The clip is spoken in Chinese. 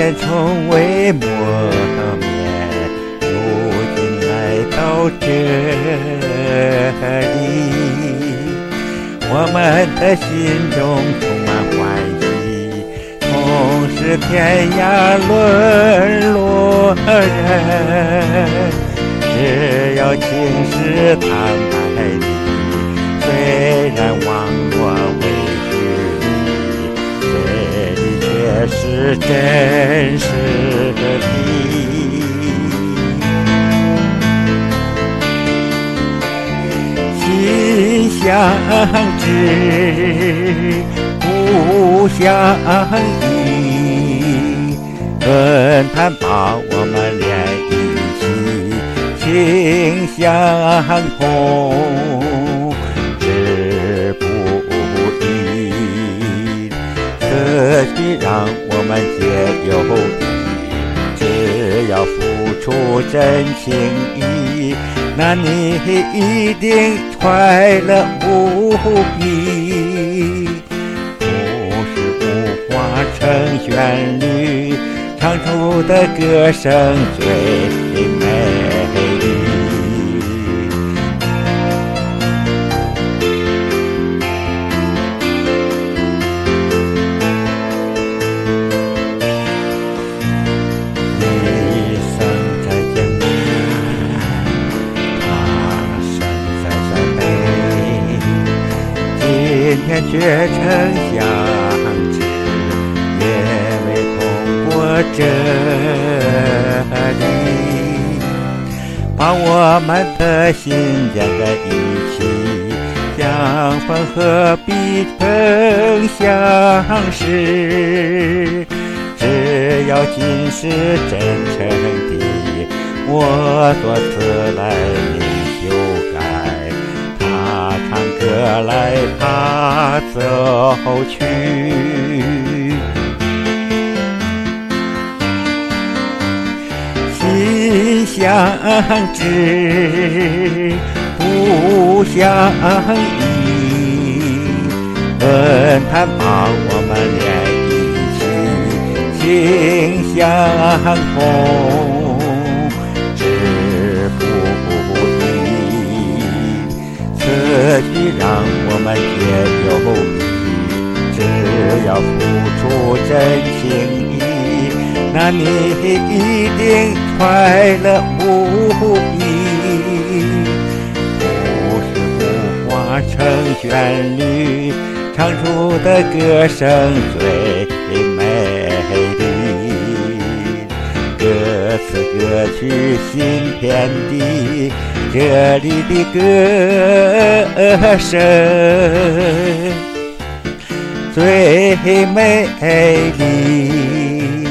前从未磨灭，如今来到这里，我们的心中充满欢喜，同是天涯沦落人，只要情是坦白的，虽然网络为虚拟，这里却是真实的。心相知，不相依，论坛把我们连一起，情相通，志不移，此地让我们皆有益，只要付出真情意，那你一定快乐无比。不是无话成旋律，唱出的歌声最美丽。今天却曾相知，也未通过这里，把我们的心连在一起，相逢何必曾相识，只要尽是真诚的，我多次来临修改，唱歌来，他走去。心相知，不相依，论坛把我们连一起，情相通，志不移，此地让我们皆有益，只要付出真情意，那你一定快乐无比。不是无话成旋律，唱出的歌声最美丽。歌词歌曲新天地，这里的歌声最美丽。